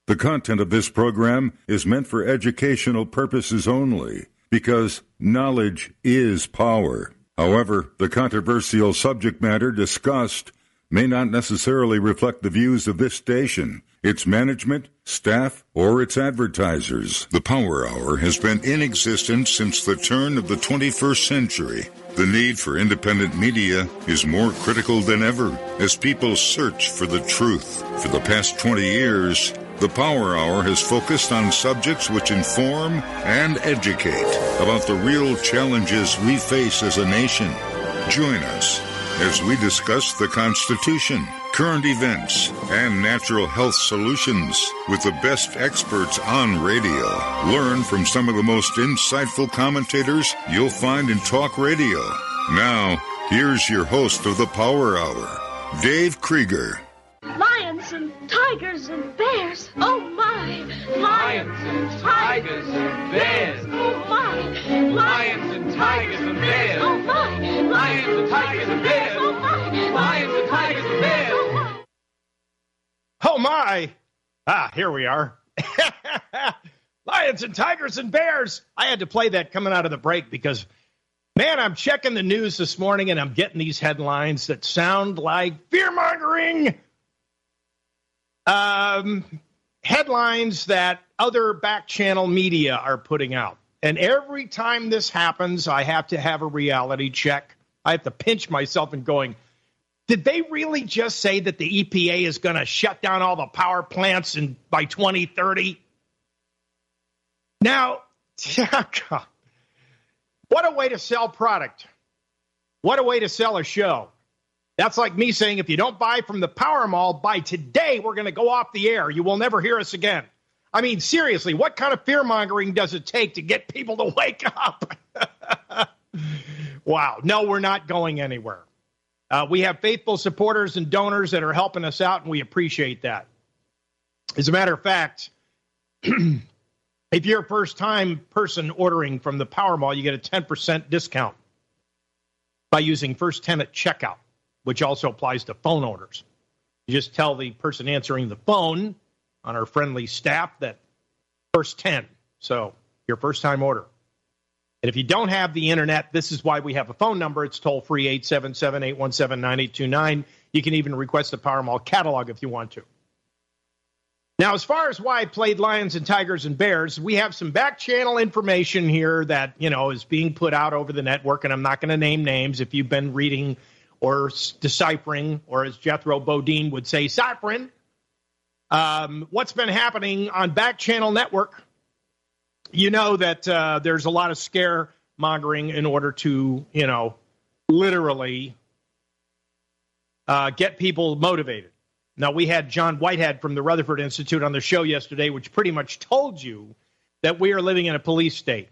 The content of this program is meant for educational purposes only, because knowledge is power. However, the controversial subject matter discussed may not necessarily reflect the views of this station, its management, staff, or its advertisers. The Power Hour has been in existence since the turn of the 21st century. The need for independent media is more critical than ever as people search for the truth. For the past 20 years, the Power Hour has focused on subjects which inform and educate about the real challenges we face as a nation. Join us as we discuss the Constitution, current events, and natural health solutions with the best experts on radio. Learn from some of the most insightful commentators you'll find in talk radio. Now, here's your host of the Power Hour, Dave Krieger. Lions and tigers and bears. Oh, my. Lions and tigers and bears. Oh, my. Lions and tigers and bears. Oh, my. Lions and tigers and bears. Oh, my. Lions and tigers and bears. Oh, my. Oh, my. Here we are. Lions and tigers and bears. I had to play that coming out of the break because, man, I'm checking the news this morning and I'm getting these headlines that sound like fear-mongering. Headlines that other back-channel media are putting out. And every time this happens, I have to have a reality check. I have to pinch myself and going, did they really just say that the EPA is going to shut down all the power plants by 2030? Now, God, what a way to sell product. What a way to sell a show. That's like me saying, if you don't buy from the Power Mall, by today, we're going to go off the air. You will never hear us again. I mean, seriously, what kind of fear-mongering does it take to get people to wake up? Wow. No, we're not going anywhere. We have faithful supporters and donors that are helping us out, and we appreciate that. As a matter of fact, if you're a first-time person ordering from the Power Mall, you get a 10% discount by using First 10 at checkout, which also applies to phone orders. You just tell the person answering the phone on our friendly staff that First 10. So your first-time order. And if you don't have the internet, this is why we have a phone number. It's toll-free, 877-817-9829. You can even request the Power Mall catalog if you want to. Now, as far as why I played Lions and Tigers and Bears, we have some back-channel information here that, is being put out over the network, and I'm not going to name names. If you've been reading or deciphering, or as Jethro Bodine would say, ciphering, what's been happening on back-channel network, you know that there's a lot of scaremongering in order to, literally get people motivated. Now, we had John Whitehead from the Rutherford Institute on the show yesterday, which pretty much told you that we are living in a police state.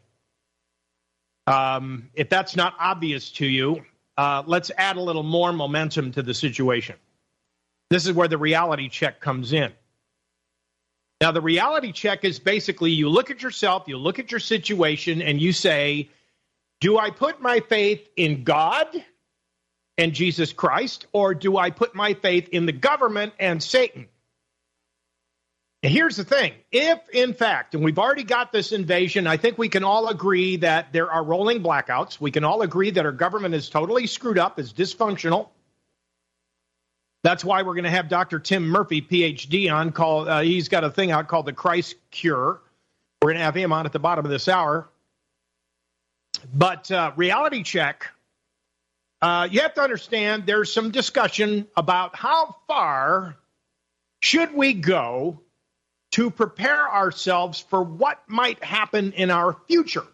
If that's not obvious to you, let's add a little more momentum to the situation. This is where the reality check comes in. Now, the reality check is basically you look at yourself, you look at your situation, and you say, do I put my faith in God and Jesus Christ, or do I put my faith in the government and Satan? And here's the thing. If, in fact, and we've already got this invasion, I think we can all agree that there are rolling blackouts. We can all agree that our government is totally screwed up, is dysfunctional. That's why we're going to have Dr. Tim Murphy, Ph.D., on. He's got a thing out called the Christ Cure. We're going to have him on at the bottom of this hour. But reality check, you have to understand there's some discussion about how far should we go to prepare ourselves for what might happen in our future.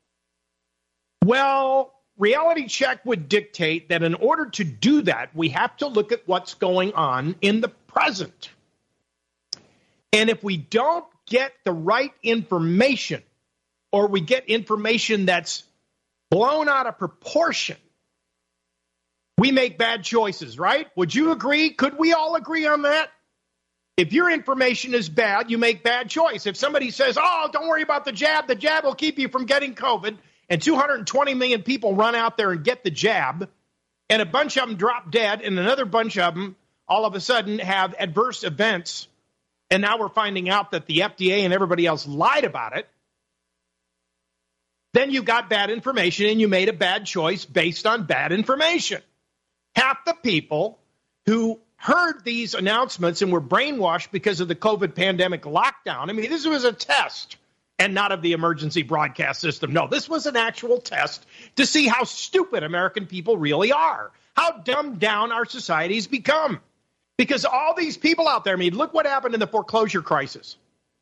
Well, reality check would dictate that in order to do that, we have to look at what's going on in the present. And if we don't get the right information, or we get information that's blown out of proportion, we make bad choices, right? Would you agree? Could we all agree on that? If your information is bad, you make bad choice. If somebody says, oh, don't worry about the jab will keep you from getting COVID, and 220 million people run out there and get the jab, and a bunch of them drop dead, and another bunch of them all of a sudden have adverse events and now we're finding out that the FDA and everybody else lied about it, then you got bad information and you made a bad choice based on bad information. Half the people who heard these announcements and were brainwashed because of the COVID pandemic lockdown. I mean, this was a test and not of the emergency broadcast system. No, this was an actual test to see how stupid American people really are, how dumbed down our society's become. Because all these people out there, I mean, look what happened in the foreclosure crisis.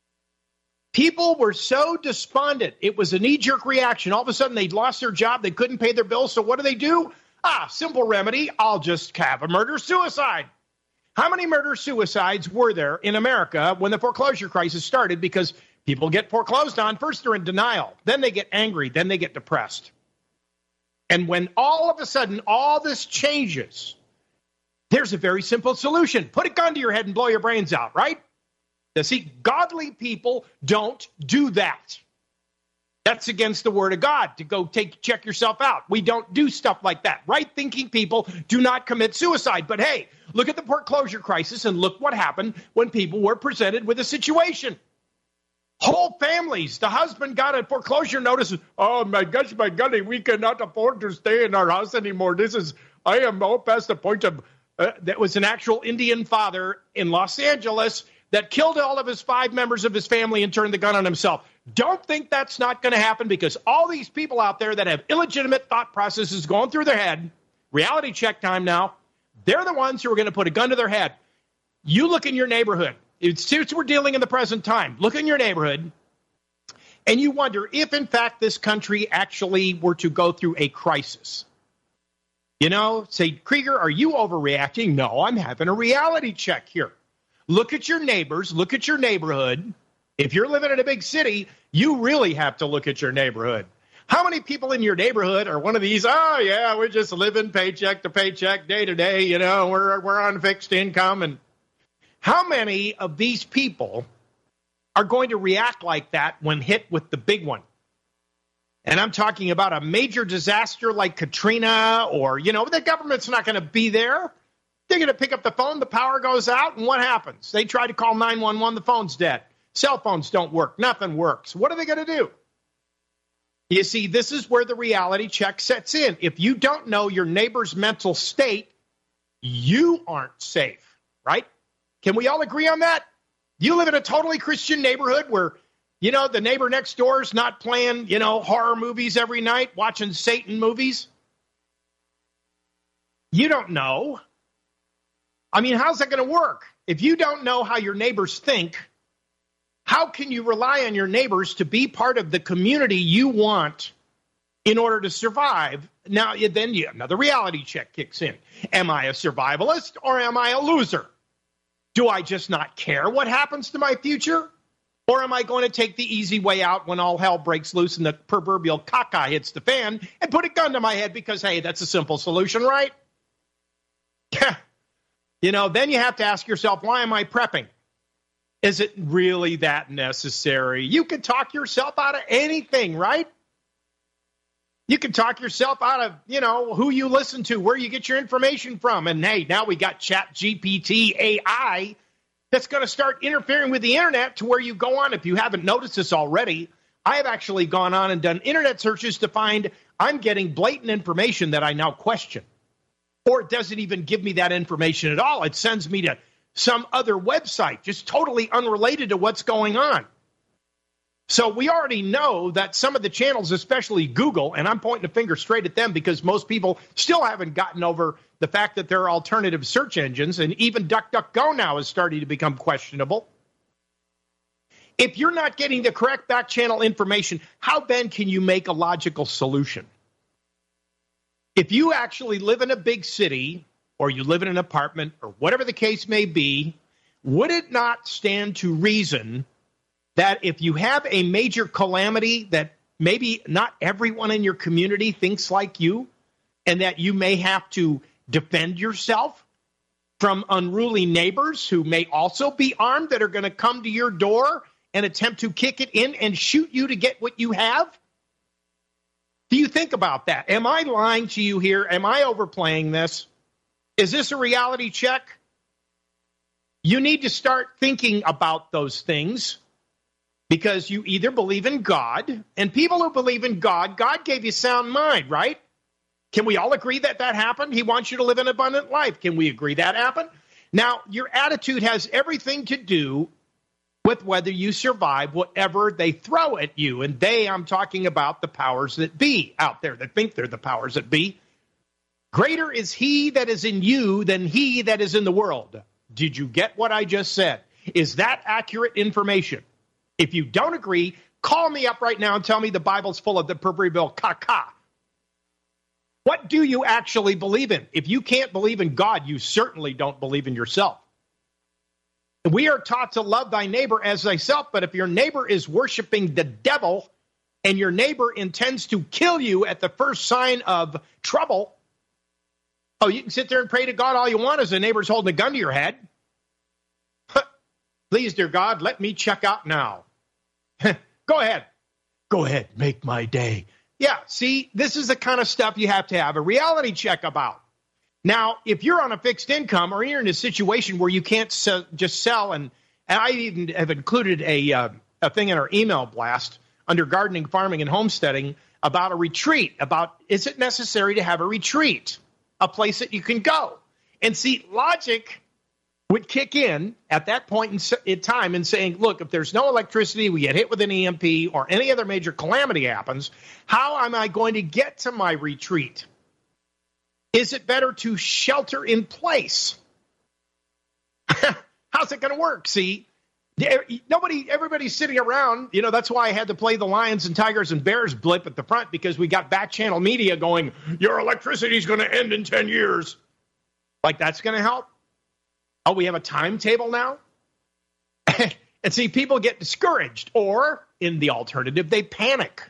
People were so despondent. It was a knee-jerk reaction. All of a sudden, they'd lost their job. They couldn't pay their bills. So what do? Simple remedy. I'll just have a murder-suicide. How many murder-suicides were there in America when the foreclosure crisis started? Because people get foreclosed on. First, they're in denial. Then they get angry. Then they get depressed. And when all of a sudden all this changes, there's a very simple solution. Put a gun to your head and blow your brains out, right? Now, see, godly people don't do that. That's against the word of God, to go check yourself out. We don't do stuff like that. Right-thinking people do not commit suicide. But hey, look at the foreclosure crisis and look what happened when people were presented with a situation. Whole families, the husband got a foreclosure notice. Oh, my gosh, my golly, we cannot afford to stay in our house anymore. I am all past the point of, that was an actual Indian father in Los Angeles that killed all of his 5 members of his family and turned the gun on himself. Don't think that's not going to happen, because all these people out there that have illegitimate thought processes going through their head, reality check time now, they're the ones who are going to put a gun to their head. You look in your neighborhood. Since we're dealing in the present time, look in your neighborhood, and you wonder if, in fact, this country actually were to go through a crisis. You know, say, Krieger, are you overreacting? No, I'm having a reality check here. Look at your neighbors. Look at your neighborhood. If you're living in a big city, you really have to look at your neighborhood. How many people in your neighborhood are one of these, oh, yeah, we're just living paycheck to paycheck, day to day, you know, we're on fixed income. And how many of these people are going to react like that when hit with the big one? And I'm talking about a major disaster like Katrina, or, you know, the government's not going to be there. They're going to pick up the phone, the power goes out, and what happens? They try to call 911, the phone's dead. Cell phones don't work. Nothing works. What are they going to do? You see, this is where the reality check sets in. If you don't know your neighbor's mental state, you aren't safe, right? Can we all agree on that? You live in a totally Christian neighborhood where, you know, the neighbor next door is not playing, you know, horror movies every night, watching Satan movies. You don't know. I mean, how's that going to work? If you don't know how your neighbors think, how can you rely on your neighbors to be part of the community you want in order to survive? Now, then another reality check kicks in. Am I a survivalist or am I a loser? Do I just not care what happens to my future? Or am I going to take the easy way out when all hell breaks loose and the proverbial caca hits the fan and put a gun to my head because, hey, that's a simple solution, right? You know, then you have to ask yourself, why am I prepping? Is it really that necessary? You can talk yourself out of anything, right? You can talk yourself out of, you know, who you listen to, where you get your information from. And, hey, now we got ChatGPT AI that's going to start interfering with the internet to where you go on. If you haven't noticed this already, I have actually gone on and done internet searches to find I'm getting blatant information that I now question. Or it doesn't even give me that information at all. It sends me to some other website, just totally unrelated to what's going on. So we already know that some of the channels, especially Google, and I'm pointing a finger straight at them because most people still haven't gotten over the fact that there are alternative search engines, and even DuckDuckGo now is starting to become questionable. If you're not getting the correct back channel information, how then can you make a logical solution? If you actually live in a big city, or you live in an apartment, or whatever the case may be, would it not stand to reason that if you have a major calamity that maybe not everyone in your community thinks like you, and that you may have to defend yourself from unruly neighbors who may also be armed that are going to come to your door and attempt to kick it in and shoot you to get what you have? Do you think about that? Am I lying to you here? Am I overplaying this? Is this a reality check? You need to start thinking about those things because you either believe in God, and people who believe in God, God gave you sound mind, right? Can we all agree that that happened? He wants you to live an abundant life. Can we agree that happened? Now, your attitude has everything to do with whether you survive whatever they throw at you. And I'm talking about the powers that be out there that think they're the powers that be. Greater is he that is in you than he that is in the world. Did you get what I just said? Is that accurate information? If you don't agree, call me up right now and tell me the Bible's full of the proverbial caca. What do you actually believe in? If you can't believe in God, you certainly don't believe in yourself. We are taught to love thy neighbor as thyself, but if your neighbor is worshiping the devil and your neighbor intends to kill you at the first sign of trouble, oh, you can sit there and pray to God all you want as the neighbor's holding a gun to your head. Please, dear God, let me check out now. Go ahead. Go ahead. Make my day. Yeah, see, this is the kind of stuff you have to have a reality check about. Now, if you're on a fixed income or you're in a situation where you can't just sell, and I even have included a thing in our email blast under gardening, farming, and homesteading about a retreat, about is it necessary to have a retreat, a place that you can go. And see, logic would kick in at that point in time and saying, look, if there's no electricity, we get hit with an EMP or any other major calamity happens, how am I going to get to my retreat? Is it better to shelter in place? How's it going to work? See, everybody's sitting around. You know, that's why I had to play the Lions and Tigers and Bears blip at the front, because we got back channel media going, your electricity is going to end in 10 years. Like, that's going to help? Oh, we have a timetable now? And see, people get discouraged, or in the alternative, they panic.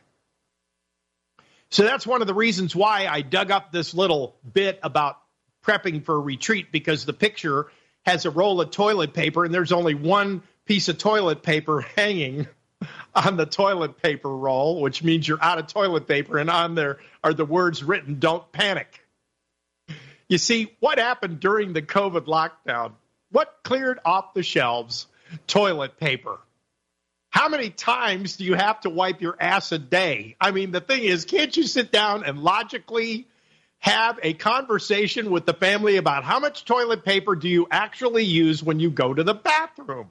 So that's one of the reasons why I dug up this little bit about prepping for a retreat, because the picture has a roll of toilet paper and there's only one piece of toilet paper hanging on the toilet paper roll, which means you're out of toilet paper, and on there are the words written, don't panic. You see, what happened during the COVID lockdown? What cleared off the shelves? Toilet paper. How many times do you have to wipe your ass a day? I mean, the thing is, can't you sit down and logically have a conversation with the family about how much toilet paper do you actually use when you go to the bathroom?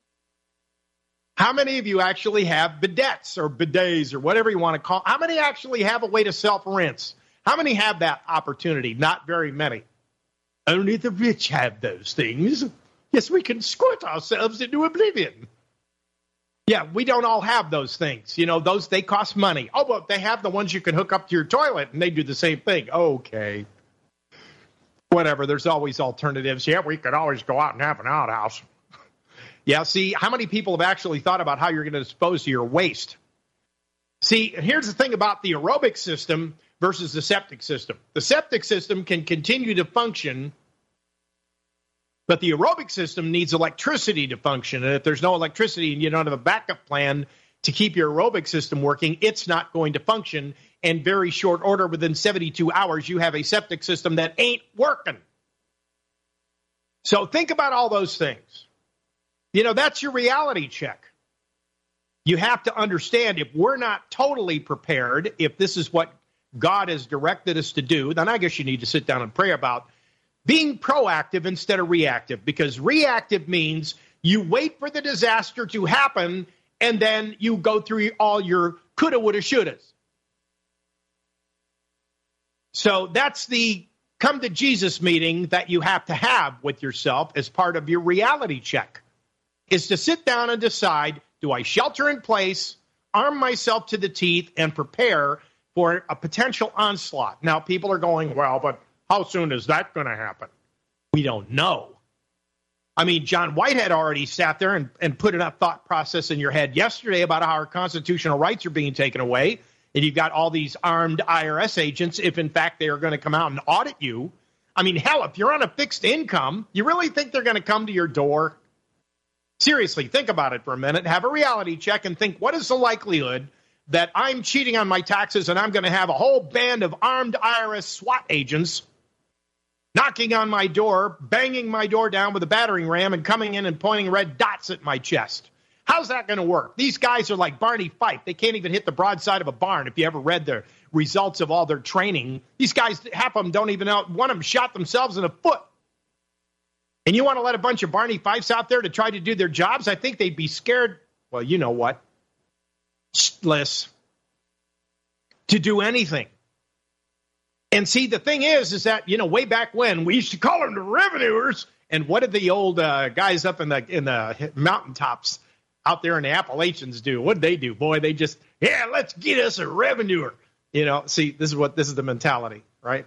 How many of you actually have bidets or bidets or whatever you want to call it? How many actually have a way to self-rinse? How many have that opportunity? Not very many. Only the rich have those things. Yes, we can squirt ourselves into oblivion. Yeah, we don't all have those things. You know, those, they cost money. Oh, but they have the ones you can hook up to your toilet, and they do the same thing. Okay. Whatever, there's always alternatives. Yeah, we could always go out and have an outhouse. Yeah, see, how many people have actually thought about how you're going to dispose of your waste? See, here's the thing about the aerobic system versus the septic system. The septic system can continue to function, but the aerobic system needs electricity to function. And if there's no electricity and you don't have a backup plan to keep your aerobic system working, it's not going to function. In very short order, within 72 hours, you have a septic system that ain't working. So think about all those things. You know, that's your reality check. You have to understand, if we're not totally prepared, if this is what God has directed us to do, then I guess you need to sit down and pray about being proactive instead of reactive, because reactive means you wait for the disaster to happen and then you go through all your coulda, woulda, shouldas. So that's the come to Jesus meeting that you have to have with yourself as part of your reality check, is to sit down and decide, do I shelter in place, arm myself to the teeth, and prepare for a potential onslaught? Now, people are going, well, but how soon is that going to happen? We don't know. I mean, John Whitehead already sat there and put enough thought process in your head yesterday about how our constitutional rights are being taken away, and you've got all these armed IRS agents, if in fact they are going to come out and audit you. I mean, hell, if you're on a fixed income, you really think they're going to come to your door? Seriously, think about it for a minute. Have a reality check and think, what is the likelihood that I'm cheating on my taxes and I'm going to have a whole band of armed IRS SWAT agents knocking on my door, banging my door down with a battering ram and coming in and pointing red dots at my chest. How's that going to work? These guys are like Barney Fife. They can't even hit the broadside of a barn. If you ever read the results of all their training, these guys, half of them don't even know. One of them shot themselves in the foot. And you want to let a bunch of Barney Fifes out there to try to do their jobs? I think they'd be scared, well, you know what, shitless, to do anything. And see, the thing is that, way back when, we used to call them the revenuers. And what did the old guys up in the mountaintops out there in the Appalachians do? What did they do? Boy, they just, let's get us a revenuer. See, this is the mentality, right?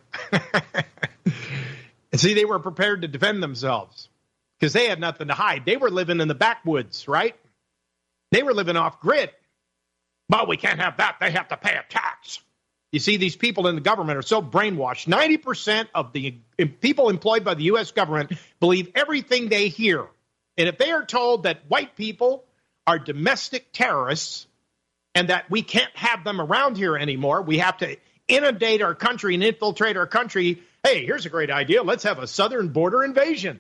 And see, they were prepared to defend themselves because they had nothing to hide. They were living in the backwoods, right? They were living off grid. But we can't have that. They have to pay a tax. You see, these people in the government are so brainwashed. 90% of the people employed by the U.S. government believe everything they hear. And if they are told that white people are domestic terrorists and that we can't have them around here anymore, we have to inundate our country and infiltrate our country. Hey, here's a great idea. Let's have a southern border invasion.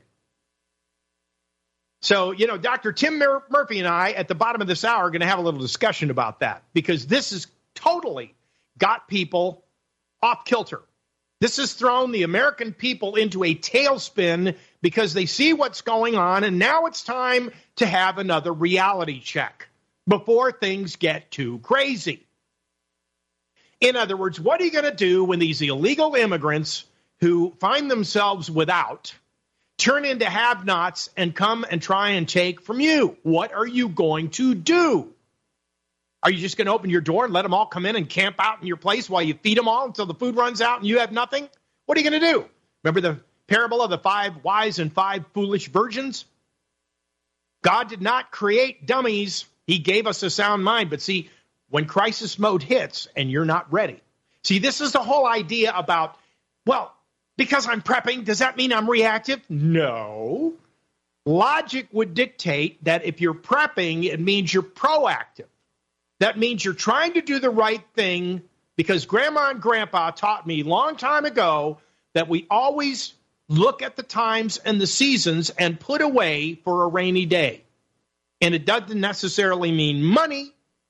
So, Dr. Tim Murphy and I, at the bottom of this hour, are going to have a little discussion about that because this is totally got people off kilter. This has thrown the American people into a tailspin because they see what's going on, and now it's time to have another reality check before things get too crazy. In other words, what are you going to do when these illegal immigrants who find themselves without turn into have-nots and come and try and take from you? What are you going to do? Are you just going to open your door and let them all come in and camp out in your place while you feed them all until the food runs out and you have nothing? What are you going to do? Remember the parable of the 5 wise and 5 foolish virgins? God did not create dummies. He gave us a sound mind. But see, when crisis mode hits and you're not ready. See, this is the whole idea about, well, because I'm prepping, does that mean I'm reactive? No. Logic would dictate that if you're prepping, it means you're proactive. That means you're trying to do the right thing because Grandma and Grandpa taught me a long time ago that we always look at the times and the seasons and put away for a rainy day. And it doesn't necessarily mean money,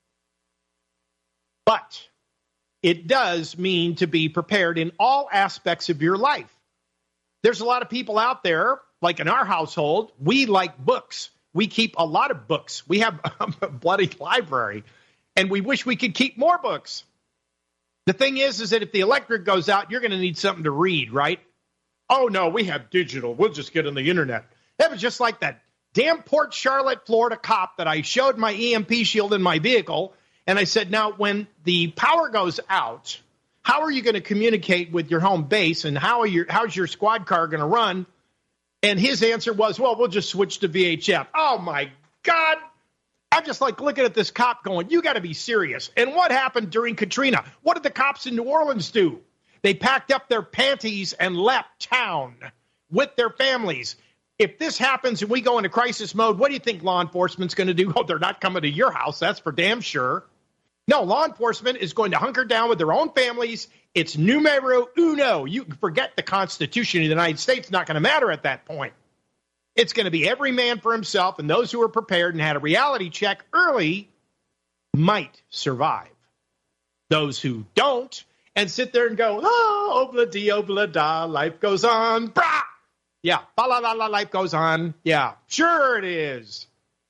but it does mean to be prepared in all aspects of your life. There's a lot of people out there, like in our household, we like books. We keep a lot of books. We have a bloody library. And we wish we could keep more books. The thing is that if the electric goes out, you're going to need something to read, right? Oh, no, we have digital. We'll just get on the internet. That was just like that damn Port Charlotte, Florida cop that I showed my EMP shield in my vehicle. And I said, now, when the power goes out, how are you going to communicate with your home base? And how's your squad car going to run? And his answer was, well, we'll just switch to VHF. Oh, my God. I'm just like looking at this cop going, you got to be serious. And what happened during Katrina? What did the cops in New Orleans do? They packed up their panties and left town with their families. If this happens and we go into crisis mode, what do you think law enforcement's going to do? Oh, they're not coming to your house. That's for damn sure. No, law enforcement is going to hunker down with their own families. It's numero uno. You forget the Constitution of the United States. Not going to matter at that point. It's going to be every man for himself, and those who are prepared and had a reality check early might survive. Those who don't and sit there and go, oh, obla-dee, obla-da, life goes on. Brah! Yeah, ba-la-la-la, life goes on. Yeah, sure it is.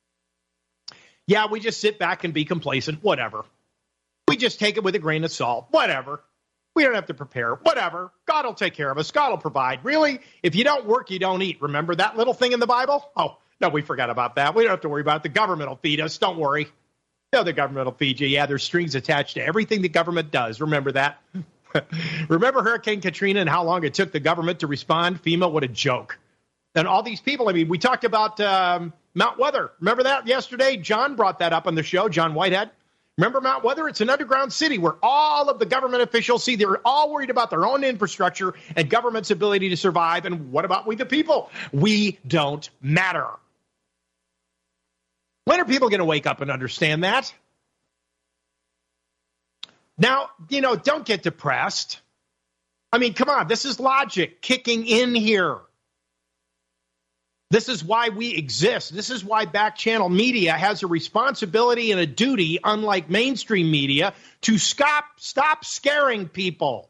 Yeah, we just sit back and be complacent. Whatever. We just take it with a grain of salt. Whatever. We don't have to prepare. Whatever. God will take care of us. God will provide. Really? If you don't work, you don't eat. Remember that little thing in the Bible? Oh, no, we forgot about that. We don't have to worry about it. The government will feed us. Don't worry. No, the government will feed you. Yeah, there's strings attached to everything the government does. Remember that? Remember Hurricane Katrina and how long it took the government to respond? FEMA, what a joke. And all these people, I mean, we talked about Mount Weather. Remember that yesterday? John brought that up on the show, John Whitehead. Remember Mount Weather? It's an underground city where all of the government officials see they're all worried about their own infrastructure and government's ability to survive. And what about we the people? We don't matter. When are people going to wake up and understand that? Now, don't get depressed. I mean, come on, this is logic kicking in here. This is why we exist. This is why back channel media has a responsibility and a duty, unlike mainstream media, to stop scaring people.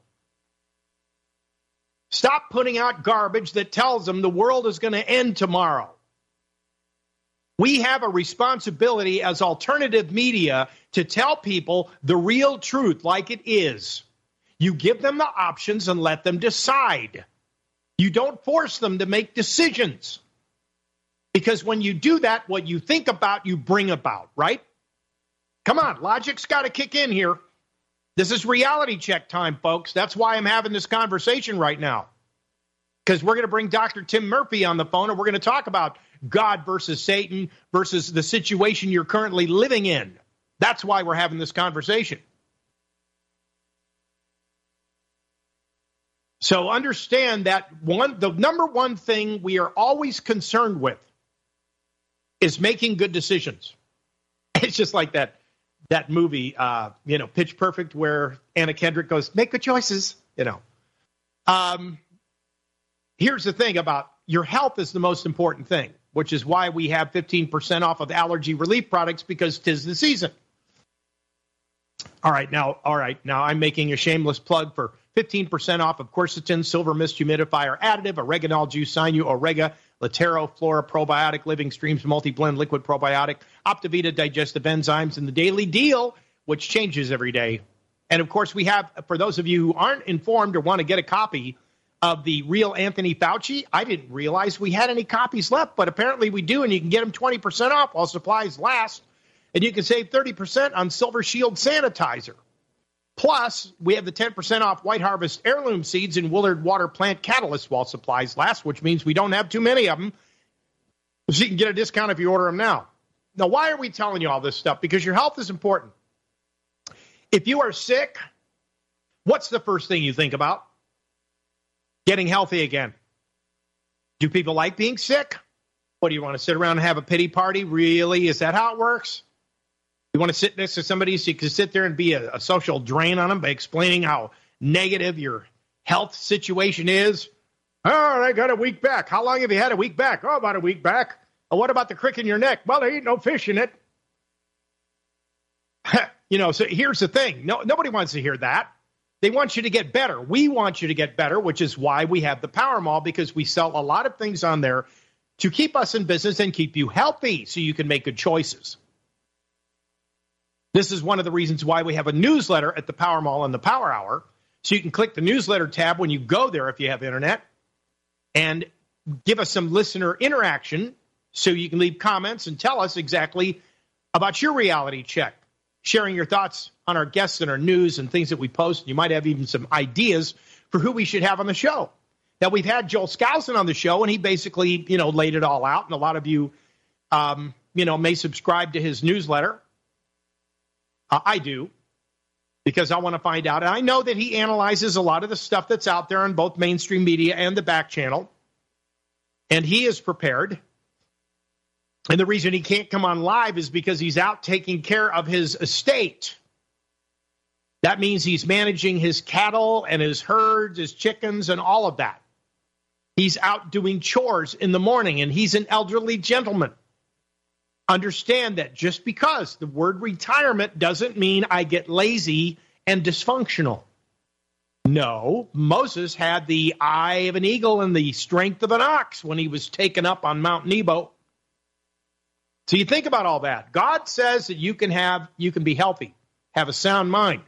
Stop putting out garbage that tells them the world is going to end tomorrow. We have a responsibility as alternative media to tell people the real truth like it is. You give them the options and let them decide. You don't force them to make decisions. Because when you do that, what you think about, you bring about, right? Come on, logic's got to kick in here. This is reality check time, folks. That's why I'm having this conversation right now. Because we're going to bring Dr. Tim Murphy on the phone, and we're going to talk about God versus Satan versus the situation you're currently living in. That's why we're having this conversation. So understand that the number one thing we are always concerned with is making good decisions. It's just like that movie, Pitch Perfect, where Anna Kendrick goes, make good choices, Here's the thing about your health is the most important thing, which is why we have 15% off of allergy relief products, because 'tis the season. All right, now I'm making a shameless plug for 15% off of quercetin, silver mist humidifier additive, oreganol juice, Sinu, Orega, Latero, Flora, probiotic, Living Streams, multi-blend liquid probiotic, Optivita digestive enzymes, and the daily deal, which changes every day. And of course, we have, for those of you who aren't informed or want to get a copy of the real Anthony Fauci, I didn't realize we had any copies left, but apparently we do, and you can get them 20% off while supplies last. And you can save 30% on Silver Shield sanitizer. Plus, we have the 10% off White Harvest heirloom seeds and Willard Water Plant Catalyst while supplies last, which means we don't have too many of them. So you can get a discount if you order them now. Now, why are we telling you all this stuff? Because your health is important. If you are sick, what's the first thing you think about? Getting healthy again. Do people like being sick? What, do you want to sit around and have a pity party? Really? Is that how it works? You want to sit next to somebody so you can sit there and be a social drain on them by explaining how negative your health situation is? Oh, I got a week back. How long have you had a week back? Oh, about a week back. Oh, what about the crick in your neck? Well, there ain't no fish in it. So here's the thing. Nobody wants to hear that. They want you to get better. We want you to get better, which is why we have the Power Mall, because we sell a lot of things on there to keep us in business and keep you healthy so you can make good choices. This is one of the reasons why we have a newsletter at the Power Mall and the Power Hour. So you can click the newsletter tab when you go there if you have internet and give us some listener interaction so you can leave comments and tell us exactly about your reality check, sharing your thoughts on our guests and our news and things that we post. You might have even some ideas for who we should have on the show. Now, we've had Joel Skousen on the show, and he basically, laid it all out. And a lot of you, may subscribe to his newsletter. I do, because I want to find out. And I know that he analyzes a lot of the stuff that's out there on both mainstream media and the back channel. And he is prepared. And the reason he can't come on live is because he's out taking care of his estate. That means he's managing his cattle and his herds, his chickens, and all of that. He's out doing chores in the morning, and he's an elderly gentleman. Understand that just because the word retirement doesn't mean I get lazy and dysfunctional. No, Moses had the eye of an eagle and the strength of an ox when he was taken up on Mount Nebo. So you think about all that. God says that you can be healthy, have a sound mind.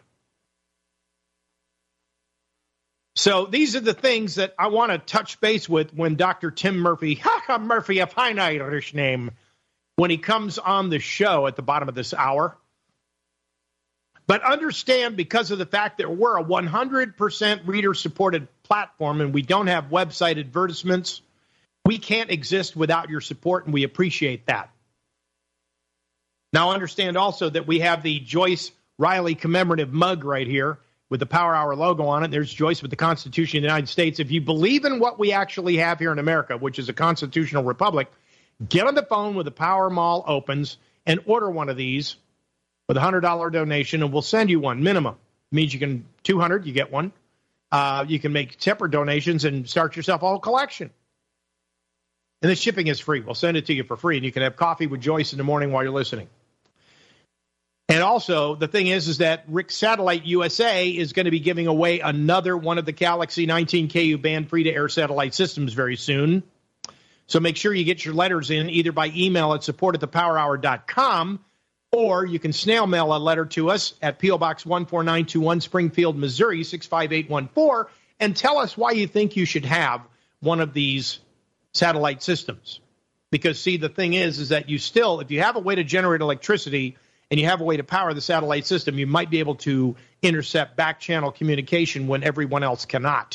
So these are the things that I want to touch base with when Dr. Tim Murphy, Murphy, a fine Irish name, when he comes on the show at the bottom of this hour. But understand, because of the fact that we're a 100% reader-supported platform and we don't have website advertisements, we can't exist without your support, and we appreciate that. Now understand also that we have the Joyce Riley commemorative mug right here with the Power Hour logo on it. There's Joyce with the Constitution of the United States. If you believe in what we actually have here in America, which is a constitutional republic, get on the phone when the Power Mall opens and order one of these with a $100 donation, and we'll send you one minimum. It means you can $200, you get one. You can make separate donations and start yourself a whole collection. And the shipping is free. We'll send it to you for free, and you can have coffee with Joyce in the morning while you're listening. And also, the thing is that Rick Satellite USA is going to be giving away another one of the Galaxy 19KU band free-to-air satellite systems very soon. So make sure you get your letters in either by email at support@thepowerhour.com, or you can snail mail a letter to us at P.O. Box 14921, Springfield, Missouri, 65814, and tell us why you think you should have one of these satellite systems. Because, see, the thing is that you still, if you have a way to generate electricity and you have a way to power the satellite system, you might be able to intercept back-channel communication when everyone else cannot.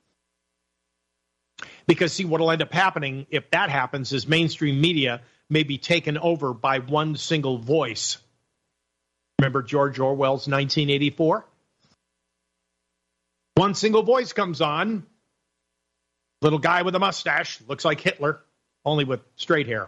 Because, see, what will end up happening if that happens is mainstream media may be taken over by one single voice. Remember George Orwell's 1984? One single voice comes on. Little guy with a mustache, looks like Hitler, only with straight hair.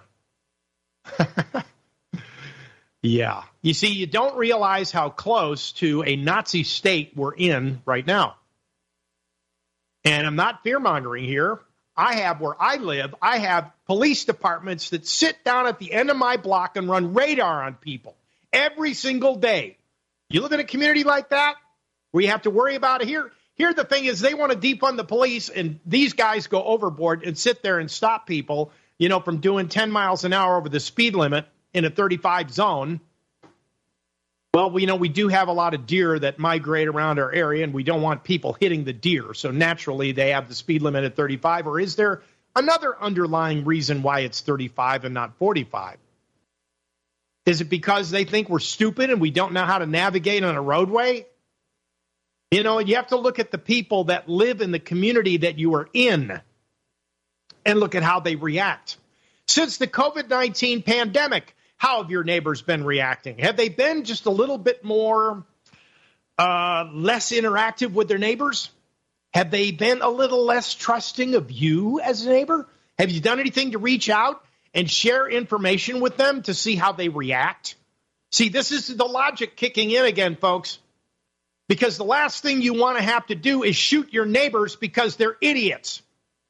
Yeah. You see, you don't realize how close to a Nazi state we're in right now. And I'm not fear-mongering here. Where I live, I have police departments that sit down at the end of my block and run radar on people every single day. You live in a community like that where you have to worry about it here? Here, the thing is, they want to defund the police, and these guys go overboard and sit there and stop people, from doing 10 miles an hour over the speed limit in a 35 zone. Well, we do have a lot of deer that migrate around our area, and we don't want people hitting the deer. So naturally, they have the speed limit at 35. Or is there another underlying reason why it's 35 and not 45? Is it because they think we're stupid and we don't know how to navigate on a roadway? You have to look at the people that live in the community that you are in and look at how they react. Since the COVID-19 pandemic, how have your neighbors been reacting? Have they been just a little bit more less interactive with their neighbors? Have they been a little less trusting of you as a neighbor? Have you done anything to reach out and share information with them to see how they react? See, this is the logic kicking in again, folks. Because the last thing you want to have to do is shoot your neighbors because they're idiots.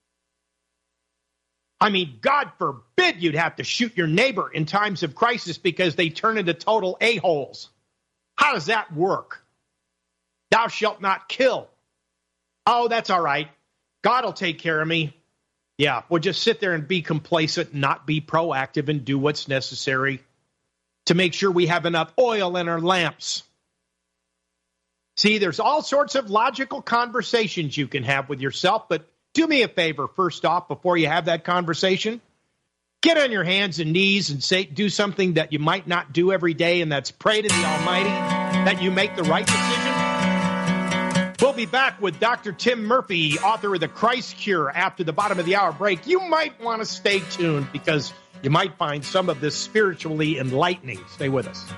I mean, God forbid you'd have to shoot your neighbor in times of crisis because they turn into total a-holes. How does that work? Thou shalt not kill. Oh, that's all right. God will take care of me. Yeah, we'll just sit there and be complacent, not be proactive, and do what's necessary to make sure we have enough oil in our lamps. See, there's all sorts of logical conversations you can have with yourself, but do me a favor first off before you have that conversation. Get on your hands and knees and do something that you might not do every day, and that's pray to the Almighty that you make the right decision. We'll be back with Dr. Tim Murphy, author of The Christ Cure, after the bottom of the hour break. You might want to stay tuned because you might find some of this spiritually enlightening. Stay with us.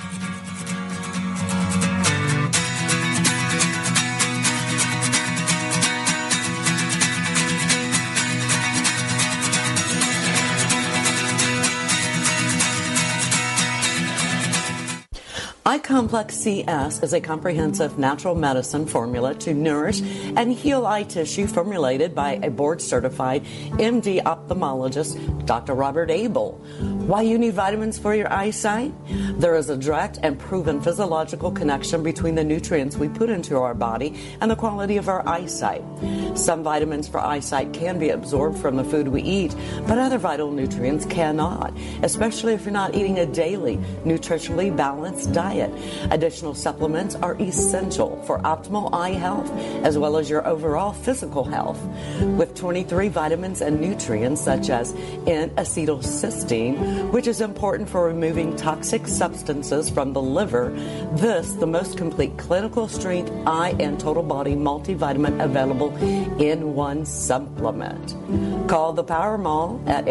iComplex CS is a comprehensive natural medicine formula to nourish and heal eye tissue formulated by a board-certified MD ophthalmologist, Dr. Robert Abel. Why you need vitamins for your eyesight? There is a direct and proven physiological connection between the nutrients we put into our body and the quality of our eyesight. Some vitamins for eyesight can be absorbed from the food we eat, but other vital nutrients cannot, especially if you're not eating a daily, nutritionally balanced diet. Additional supplements are essential for optimal eye health as well as your overall physical health. With 23 vitamins and nutrients such as N-acetylcysteine, which is important for removing toxic substances from the liver, the most complete clinical strength eye and total body multivitamin available in one supplement. Call the Power Mall at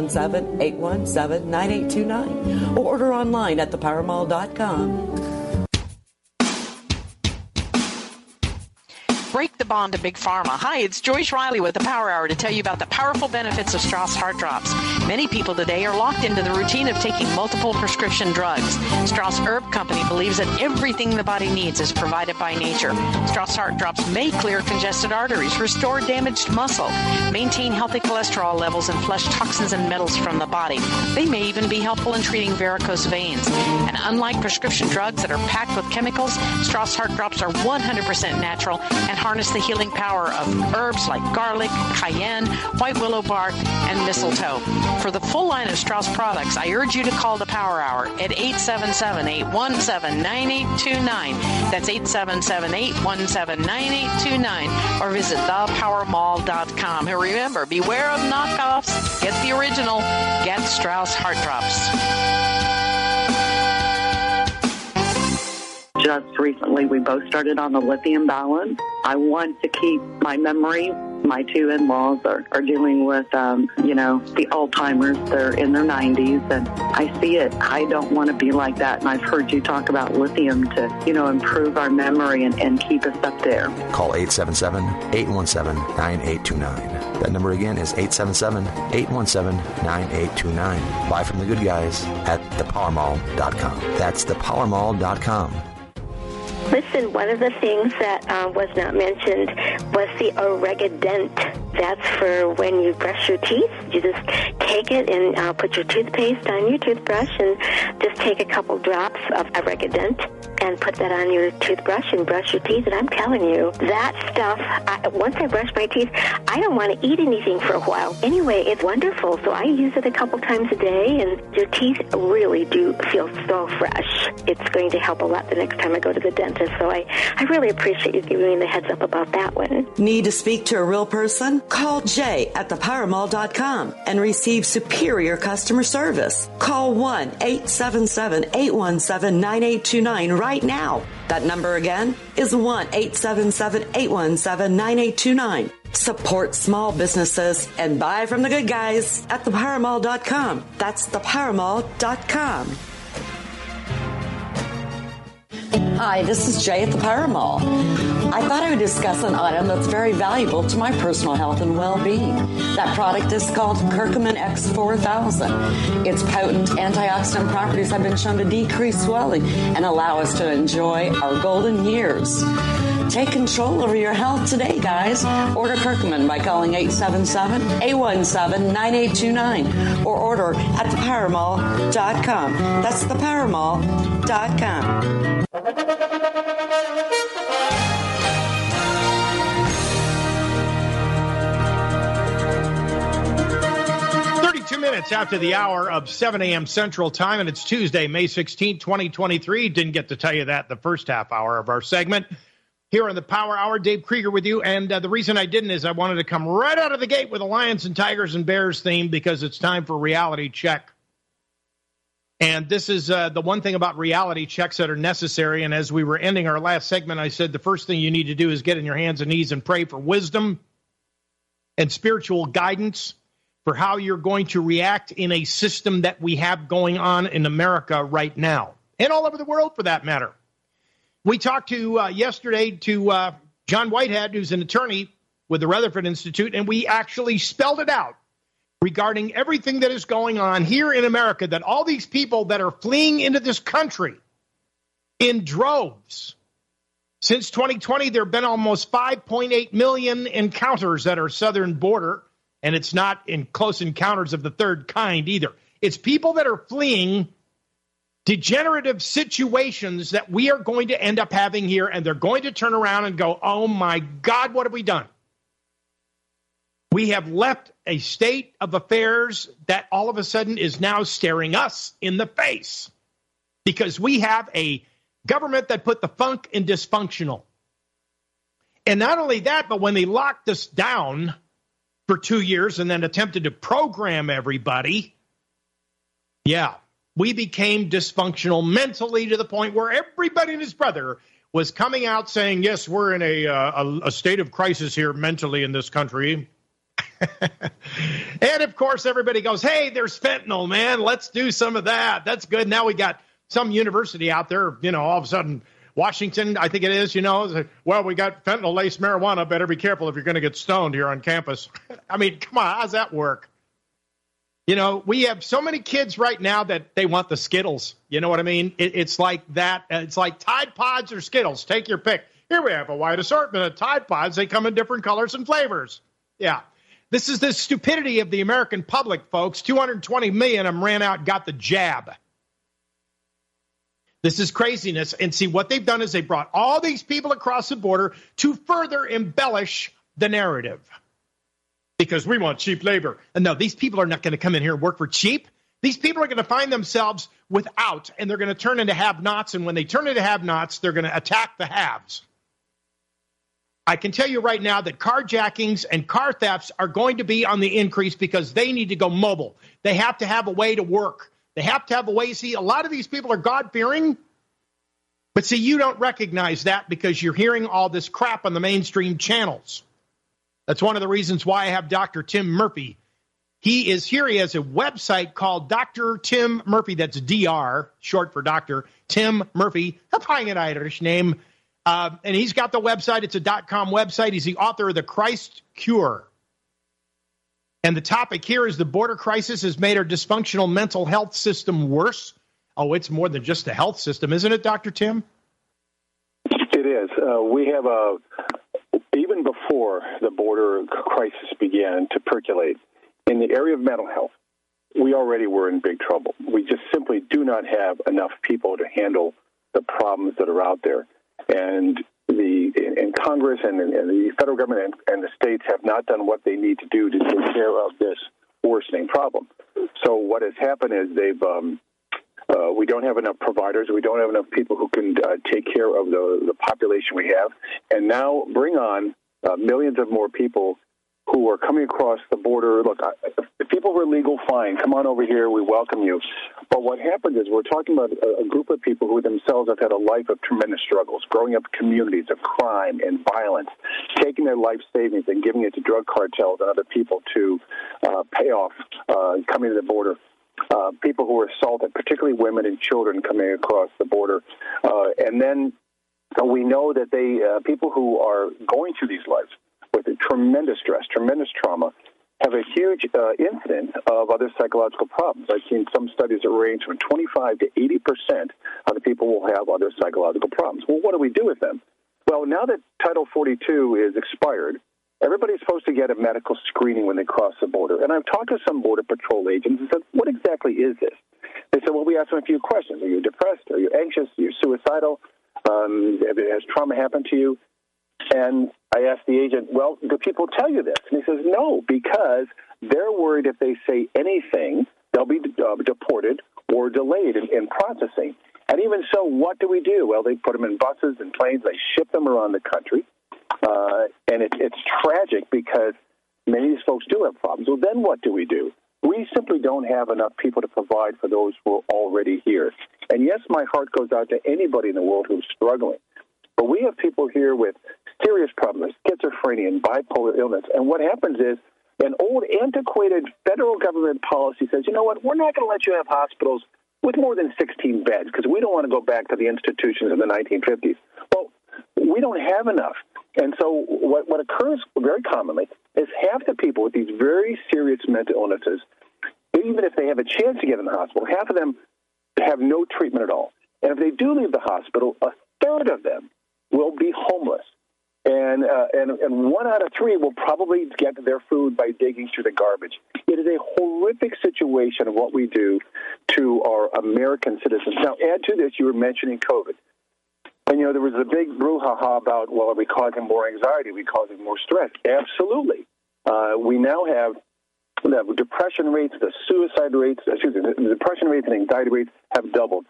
877-817-9829 or order online at thepowermall.com. Break the bond to Big Pharma. Hi, it's Joyce Riley with the Power Hour to tell you about the powerful benefits of Strauss Heart Drops. Many people today are locked into the routine of taking multiple prescription drugs. Strauss Herb Company believes that everything the body needs is provided by nature. Strauss Heart Drops may clear congested arteries, restore damaged muscle, maintain healthy cholesterol levels, and flush toxins and metals from the body. They may even be helpful in treating varicose veins. And unlike prescription drugs that are packed with chemicals, Strauss Heart Drops are 100% natural and harness the healing power of herbs like garlic, cayenne, white willow bark, and mistletoe. For the full line of Strauss products, I urge you to call the Power Hour at 877-817-9829. That's 877-817-9829. Or visit thepowermall.com. And remember, beware of knockoffs. Get the original. Get Strauss Heart Drops. Just recently, we both started on the lithium balance. I want to keep my memory. My two in-laws are dealing with, the Alzheimer's. They're in their 90s, and I see it. I don't want to be like that, and I've heard you talk about lithium to, improve our memory and keep us up there. Call 877-817-9829. That number again is 877-817-9829. Buy from the good guys at thepowermall.com. That's thepowermall.com. Listen, one of the things that was not mentioned was the Oregadent. That's for when you brush your teeth. You just take it and put your toothpaste on your toothbrush and just take a couple drops of Oregadent and put that on your toothbrush and brush your teeth. And I'm telling you, that stuff, once I brush my teeth, I don't want to eat anything for a while. Anyway, it's wonderful. So I use it a couple times a day, and your teeth really do feel so fresh. It's going to help a lot the next time I go to the dentist. So I really appreciate you giving me the heads up about that one. Need to speak to a real person? Call Jay at thepowermall.com and receive superior customer service. Call 1-877-817-9829 right now. That number again is 1-877-817-9829. Support small businesses and buy from the good guys at thepowermall.com. That's thepowermall.com. Hi, this is Jay at the Power Mall. I thought I would discuss an item that's very valuable to my personal health and well-being. That product is called Curcumin X4000. Its potent antioxidant properties have been shown to decrease swelling and allow us to enjoy our golden years. Take control over your health today, guys. Order Curcumin by calling 877-817-9829 or order at thepowermall.com. That's thepowermall.com. 32 minutes after the hour of 7 a.m. Central Time, and it's Tuesday, May 16, 2023. Didn't get to tell you that the first half hour of our segment. Here on the Power Hour, Dave Krieger with you. And the reason I didn't is I wanted to come right out of the gate with a Lions and Tigers and Bears theme because it's time for reality check. And this is the one thing about reality checks that are necessary. And as we were ending our last segment, I said the first thing you need to do is get on your hands and knees and pray for wisdom and spiritual guidance for how you're going to react in a system that we have going on in America right now, and all over the world for that matter. We talked to yesterday to John Whitehead, who's an attorney with the Rutherford Institute, and we actually spelled it out regarding everything that is going on here in America, that all these people that are fleeing into this country in droves. Since 2020, there have been almost 5.8 million encounters at our southern border, and it's not in close encounters of the third kind either. It's people that are fleeing degenerative situations that we are going to end up having here, and they're going to turn around and go, oh my God, what have we done? We have left a state of affairs that all of a sudden is now staring us in the face because we have a government that put the funk in dysfunctional. And not only that, but when they locked us down for 2 years and then attempted to program everybody, we became dysfunctional mentally to the point where everybody and his brother was coming out saying, yes, we're in a state of crisis here mentally in this country. And, of course, everybody goes, hey, there's fentanyl, man. Let's do some of that. That's good. Now we got some university out there, all of a sudden Washington, I think it is, well, we got fentanyl-laced marijuana. Better be careful if you're going to get stoned here on campus. I mean, come on, how's that work? We have so many kids right now that they want the Skittles. You know what I mean? It's like that. It's like Tide Pods or Skittles. Take your pick. Here we have a wide assortment of Tide Pods. They come in different colors and flavors. Yeah. This is the stupidity of the American public, folks. 220 million of them ran out and got the jab. This is craziness. And see, what they've done is they brought all these people across the border to further embellish the narrative. Because we want cheap labor. And no, these people are not going to come in here and work for cheap. These people are going to find themselves without, and they're going to turn into have-nots. And when they turn into have-nots, they're going to attack the haves. I can tell you right now that carjackings and car thefts are going to be on the increase because they need to go mobile. They have to have a way to work. They have to have a way. See, a lot of these people are God-fearing. But see, you don't recognize that because you're hearing all this crap on the mainstream channels. That's one of the reasons why I have Dr. Tim Murphy. He is here. He has a website called Dr. Tim Murphy. That's DR, short for Dr. Tim Murphy. A fine Irish name. And he's got the website. It's a .com website. He's the author of The Christ Cure. And the topic here is the border crisis has made our dysfunctional mental health system worse. Oh, it's more than just a health system, isn't it, Dr. Tim? It is. We have even before the border crisis began to percolate, in the area of mental health, we already were in big trouble. We just simply do not have enough people to handle the problems that are out there. And in Congress and the federal government and the states have not done what they need to do to take care of this worsening problem. So what has happened is we don't have enough providers. We don't have enough people who can take care of the population we have. And now bring on millions of more people who are coming across the border. Look, if people were legal, fine. Come on over here. We welcome you. But what happens is we're talking about a group of people who themselves have had a life of tremendous struggles, growing up in communities of crime and violence, taking their life savings and giving it to drug cartels and other people to pay off coming to the border. People who are assaulted, particularly women and children coming across the border. And then we know that people who are going through these lives with tremendous stress, tremendous trauma, have a huge incidence of other psychological problems. I've seen some studies that range from 25 to 80% of the people will have other psychological problems. Well, what do we do with them? Well, now that Title 42 is expired, everybody's supposed to get a medical screening when they cross the border. And I've talked to some Border Patrol agents and said, what exactly is this? They said, well, we ask them a few questions. Are you depressed? Are you anxious? Are you suicidal? Has trauma happened to you? And I asked the agent, well, do people tell you this? And he says, no, because they're worried if they say anything, they'll be deported or delayed in processing. And even so, what do we do? Well, they put them in buses and planes. They ship them around the country. And it's tragic because many of these folks do have problems. Well, then what do? We simply don't have enough people to provide for those who are already here. And yes, my heart goes out to anybody in the world who's struggling. But we have people here with serious problems, schizophrenia and bipolar illness. And what happens is an old, antiquated federal government policy says, you know what, we're not going to let you have hospitals with more than 16 beds because we don't want to go back to the institutions of the 1950s. Well, we don't have enough. And so what occurs very commonly is half the people with these very serious mental illnesses, even if they have a chance to get in the hospital, half of them have no treatment at all. And if they do leave the hospital, a third of them will be homeless. And 1 out of 3 will probably get their food by digging through the garbage. It is a horrific situation of what we do to our American citizens. Now, add to this, you were mentioning COVID. And, there was a big brouhaha about, well, are we causing more anxiety? Are we causing more stress? Absolutely. We now have the depression rates, the depression rates and anxiety rates have doubled.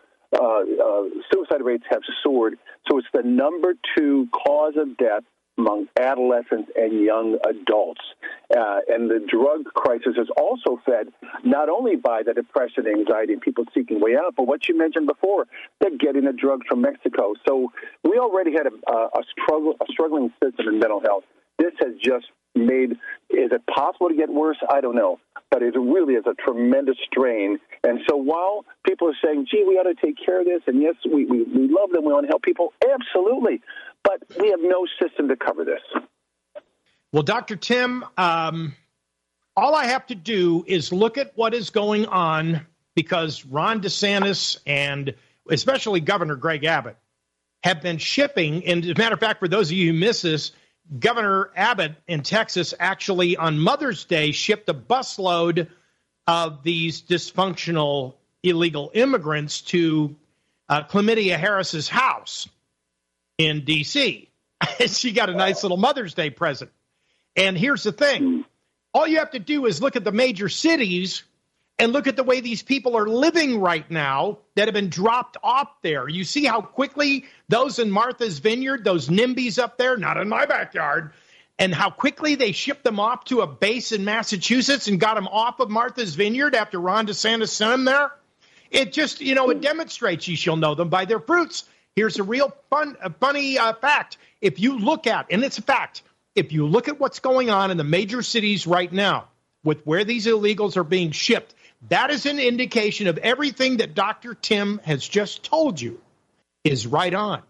Suicide rates have soared. So it's the number 2 cause of death among adolescents and young adults. And the drug crisis is also fed not only by the depression, anxiety, and people seeking way out, but what you mentioned before, they're getting the drugs from Mexico. So we already had a struggling system in mental health. This has just made, is it possible to get worse? I don't know. But it really is a tremendous strain. And so while people are saying, gee, we ought to take care of this, and yes, we love them, we want to help people, absolutely. But we have no system to cover this. Well, Dr. Tim, all I have to do is look at what is going on, because Ron DeSantis and especially Governor Greg Abbott have been shipping, and as a matter of fact, for those of you who miss this, Governor Abbott in Texas actually on Mother's Day shipped a busload of these dysfunctional illegal immigrants to Chlamydia Harris's house in D.C. She got a nice little Mother's Day present. And here's the thing. All you have to do is look at the major cities and look at the way these people are living right now that have been dropped off there. You see how quickly those in Martha's Vineyard, those NIMBYs up there, not in my backyard, and how quickly they shipped them off to a base in Massachusetts and got them off of Martha's Vineyard after Ron DeSantis sent them there. It just, it demonstrates you shall know them by their fruits. Here's a real funny fact. If you look at, and it's a fact, if you look at what's going on in the major cities right now with where these illegals are being shipped, that is an indication of everything that Dr. Tim has just told you is right on.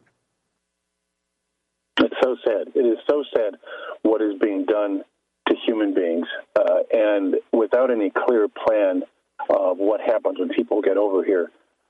It's so sad. It is so sad what is being done to human beings, and without any clear plan of what happens when people get over here,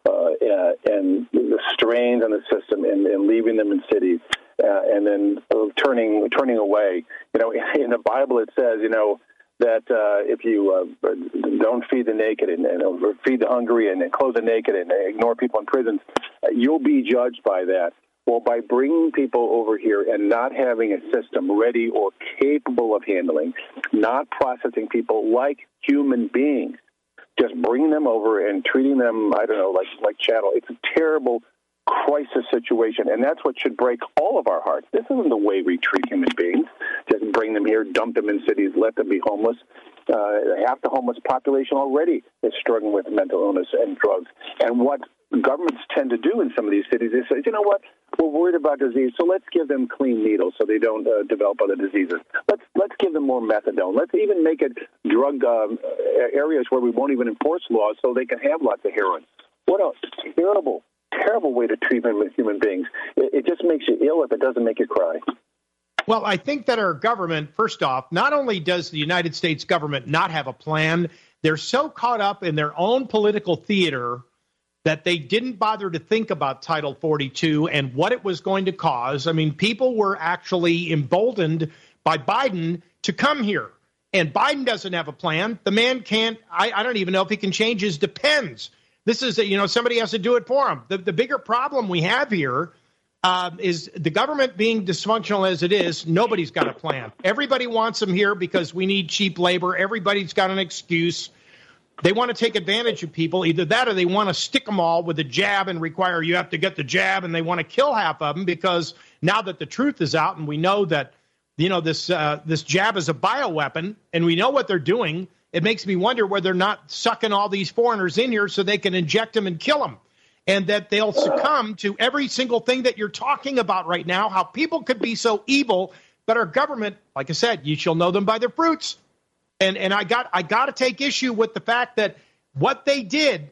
and the strains on the system, and leaving them in cities, and then turning away. In the Bible it says, that if you don't feed the naked and feed the hungry and clothe the naked and ignore people in prisons, you'll be judged by that. Well, by bringing people over here and not having a system ready or capable of handling, not processing people like human beings, just bringing them over and treating them, I don't know, like chattel. It's a terrible crisis situation, and that's what should break all of our hearts. This isn't the way we treat human beings. Just bring them here, dump them in cities, let them be homeless. Half the homeless population already is struggling with mental illness and drugs. And what governments tend to do in some of these cities is say, you know what, we're worried about disease, so let's give them clean needles so they don't develop other diseases. Let's give them more methadone. Let's even make it drug areas where we won't even enforce laws so they can have lots of heroin. What a terrible way to treat human beings. It just makes you ill if it doesn't make you cry. Well, I think that our government, first off, not only does the United States government not have a plan, they're so caught up in their own political theater that they didn't bother to think about Title 42 and what it was going to cause. I mean, people were actually emboldened by Biden to come here. And Biden doesn't have a plan. The man can't, I don't even know if he can change his depends. This is, somebody has to do it for him. The bigger problem we have here is the government being dysfunctional as it is. Nobody's got a plan. Everybody wants them here because we need cheap labor. Everybody's got an excuse. They want to take advantage of people. Either that or they want to stick them all with a jab and require you have to get the jab, and they want to kill half of them because now that the truth is out and we know that, this jab is a bioweapon and we know what they're doing, it makes me wonder whether they're not sucking all these foreigners in here so they can inject them and kill them, and that they'll succumb to every single thing that you're talking about right now, how people could be so evil. But our government, like I said, you shall know them by their fruits. And I got to take issue with the fact that what they did,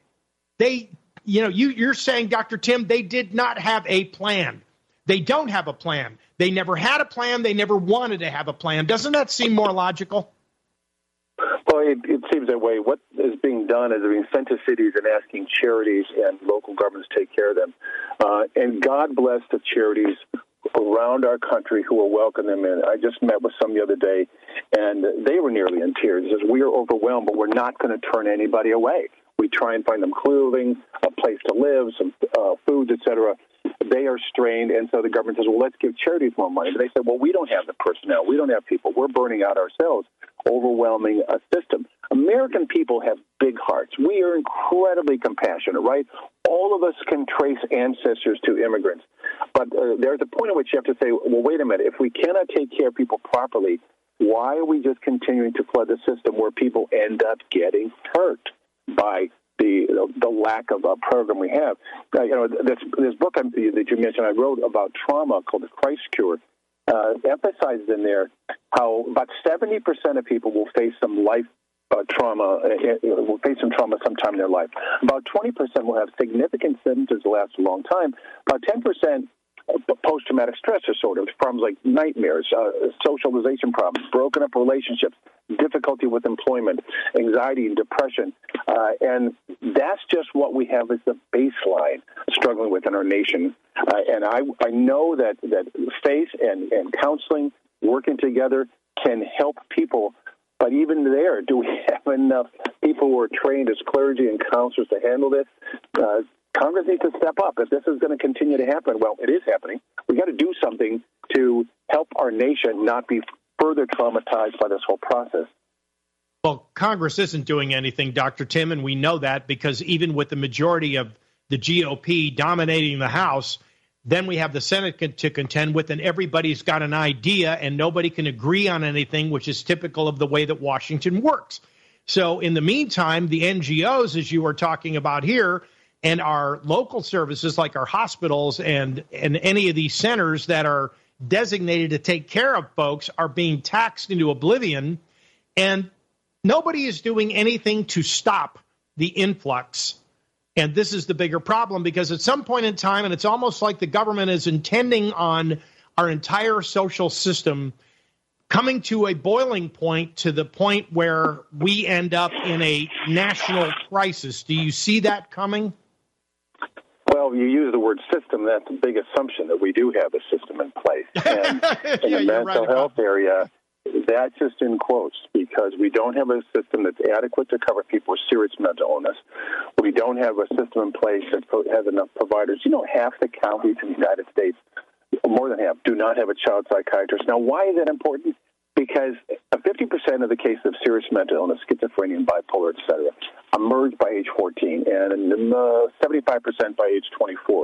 you're saying, Dr. Tim, they did not have a plan. They don't have a plan. They never had a plan. They never wanted to have a plan. Doesn't that seem more logical? Well, it seems that way. What is being done is being sent to cities and asking charities and local governments to take care of them. And God bless the charities around our country who will welcome them in. I just met with some the other day, and they were nearly in tears. He says, we are overwhelmed, but we're not going to turn anybody away. We try and find them clothing, a place to live, some food, etc. They are strained, and so the government says, well, let's give charities more money. But they said, well, we don't have the personnel. We don't have people. We're burning out ourselves, overwhelming a system. American people have big hearts. We are incredibly compassionate, right? All of us can trace ancestors to immigrants. But there's a point at which you have to say, well, wait a minute. If we cannot take care of people properly, why are we just continuing to flood the system where people end up getting hurt by the lack of a program we have? This book that you mentioned, I wrote about trauma called The Christ Cure. emphasizes in there how about 70% of people will face some life trauma, will face some trauma sometime in their life. About 20% will have significant symptoms that last a long time. About 10% post-traumatic stress disorder, problems like nightmares, socialization problems, broken up relationships, difficulty with employment, anxiety and depression. And that's just what we have as the baseline struggling with in our nation. And I know that faith and counseling, working together, can help people. But even there, do we have enough people who are trained as clergy and counselors to handle this? Congress needs to step up. If this is going to continue to happen, well, it is happening. We've got to do something to help our nation not be further traumatized by this whole process. Well, Congress isn't doing anything, Dr. Tim, and we know that because even with the majority of the GOP dominating the House, then we have the Senate to contend with, and everybody's got an idea, and nobody can agree on anything, which is typical of the way that Washington works. So in the meantime, the NGOs, as you were talking about here, and our local services like our hospitals and any of these centers that are designated to take care of folks are being taxed into oblivion, and nobody is doing anything to stop the influx. And this is the bigger problem because at some point in time, and it's almost like the government is intending on our entire social system coming to a boiling point, to the point where we end up in a national crisis. Do you see that coming? Well, you use the word system. That's a big assumption that we do have a system in place. And in the mental health area, that's just in quotes, because we don't have a system that's adequate to cover people with serious mental illness. We don't have a system in place that has enough providers. You know, half the counties in the United States, more than half, do not have a child psychiatrist. Now, why is that important? Because 50% of the cases of serious mental illness, schizophrenia, and bipolar, et cetera, emerge by age 14, and 75% by age 24.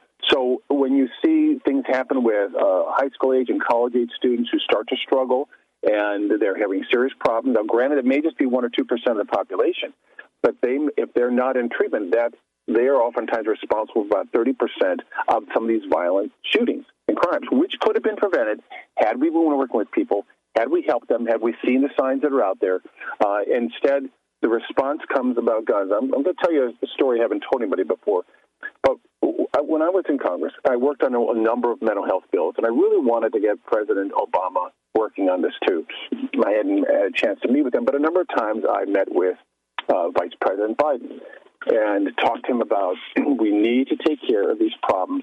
So when you see things happen with high school age and college age students who start to struggle and they're having serious problems, now granted it may just be 1 or 2% of the population, but if they're not in treatment, they are oftentimes responsible for about 30% of some of these violent shootings and crimes, which could have been prevented had we been working with people, had we helped them, had we seen the signs that are out there. Instead, the response comes about guns. I'm going to tell you a story I haven't told anybody before. But when I was in Congress, I worked on a number of mental health bills, and I really wanted to get President Obama working on this too. I hadn't had a chance to meet with him, but a number of times I met with Vice President Biden and talked to him about we need to take care of these problems.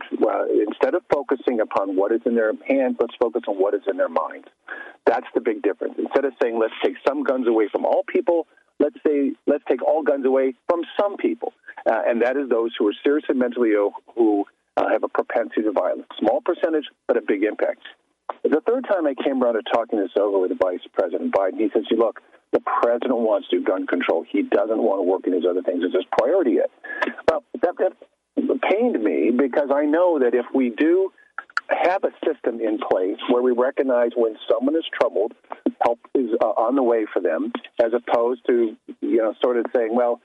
Instead of focusing upon what is in their hands, let's focus on what is in their minds. That's the big difference. Instead of saying let's take some guns away from all people, let's say let's take all guns away from some people, and that is those who are seriously mentally ill, who have a propensity to violence. Small percentage, but a big impact. The third time I came around to talking this over with Vice President Biden, he says, look, the president wants to do gun control. He doesn't want to work in these other things as his priority yet. Well, that pained me because I know that if we do have a system in place where we recognize when someone is troubled, help is on the way for them, as opposed to, sort of saying, well,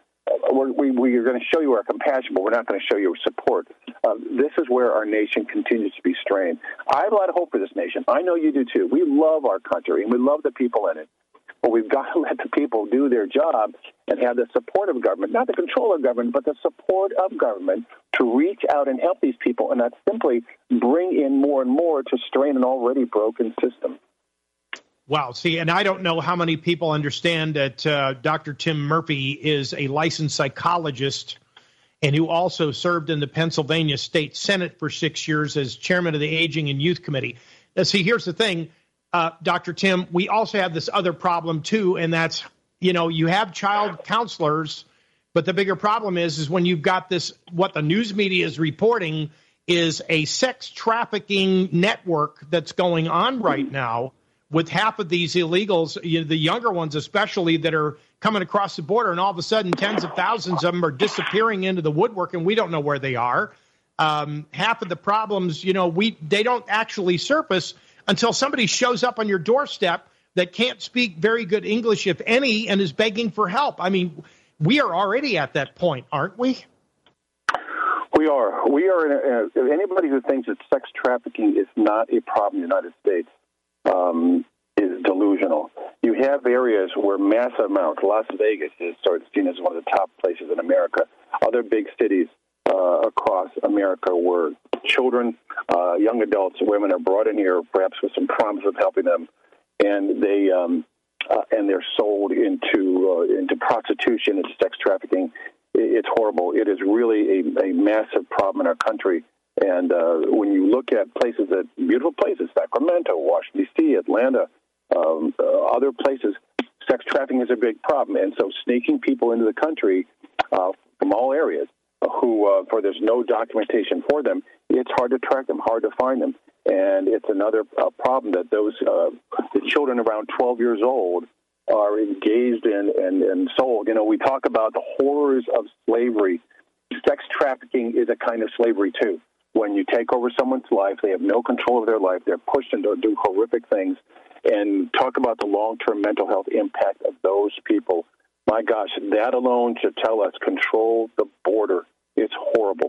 we're going to show you our compassion, but we're not going to show you support. This is where our nation continues to be strained. I have a lot of hope for this nation. I know you do too. We love our country, and we love the people in it. But we've got to let the people do their job and have the support of government, not the control of government, but the support of government to reach out and help these people and not simply bring in more and more to strain an already broken system. Wow. See, and I don't know how many people understand that Dr. Tim Murphy is a licensed psychologist and who also served in the Pennsylvania State Senate for 6 years as chairman of the Aging and Youth Committee. Now, see, here's the thing. Dr. Tim, we also have this other problem, too, and that's, you have child counselors, but the bigger problem is when you've got this, what the news media is reporting is a sex trafficking network that's going on right now with half of these illegals, the younger ones especially, that are coming across the border, and all of a sudden tens of thousands of them are disappearing into the woodwork, and we don't know where they are. Half of the problems, they don't actually surface until somebody shows up on your doorstep that can't speak very good English, if any, and is begging for help. I mean, we are already at that point, aren't we? We are. Anybody who thinks that sex trafficking is not a problem in the United States is delusional. You have areas where massive amounts, Las Vegas is sort of seen as one of the top places in America. Other big cities across America where children, young adults, women are brought in here, perhaps with some promise of helping them, and they're sold into prostitution and sex trafficking. It's horrible. It is really a massive problem in our country. And when you look at places beautiful places, Sacramento, Washington, D.C., Atlanta, other places, sex trafficking is a big problem. And so sneaking people into the country from all areas who there's no documentation for them, it's hard to track them, hard to find them. And it's another problem that those the children around 12 years old are engaged in and sold. You know, we talk about the horrors of slavery. Sex trafficking is a kind of slavery, too. When you take over someone's life, they have no control of their life. They're pushed into do horrific things. And talk about the long-term mental health impact of those people. My gosh, that alone should tell us control the border. It's horrible.